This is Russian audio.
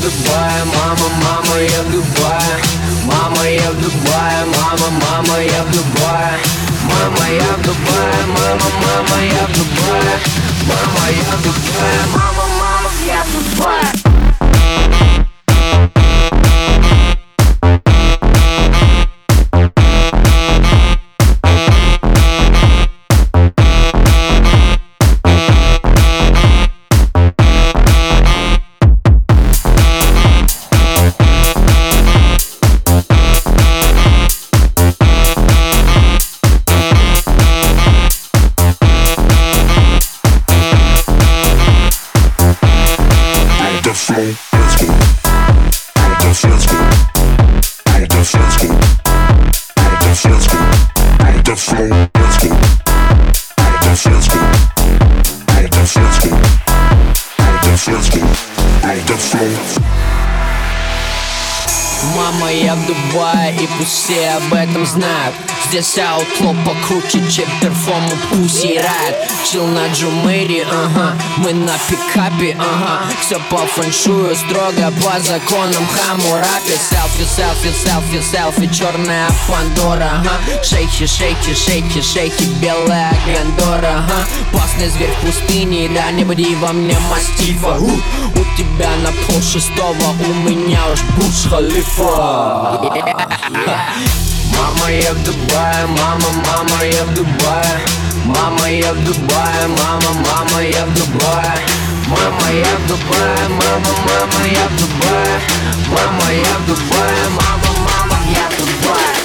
Дубае, мама, мама, я в Дубае. Мама, я в Дубае, мама, мама, я в Дубае. Мама, я в Дубае, мама, мама, я в Дубае. Мама, я в Дубае, мама, мама, я в Дубае. Мама, я в Дубае, и пусть все об этом знают. Здесь аутло покруче, чем перформу Pussy Riot. Чил на Джумэри, ага, мы на пикапе, ага. Все по фэншую, строго по законам Хаммурапи. Селфи, селфи, селфи, селфи, черная Пандора, ага. Шейки, шейки, шейки, шейки, белая Гандора, ага. Опасный зверь в пустыне, да не буди во мне мастифа. У тебя на полшестого, у меня уж Бурдж Халифа. Мама, я в Дубае, мама, мама, я в Дубае. Мама, я в Дубае, мама, мама, я в Дубае. Мама, я в Дубае, мама, мама, я в Дубае. Мама, я в Дубае, мама, мама, я в Дубае.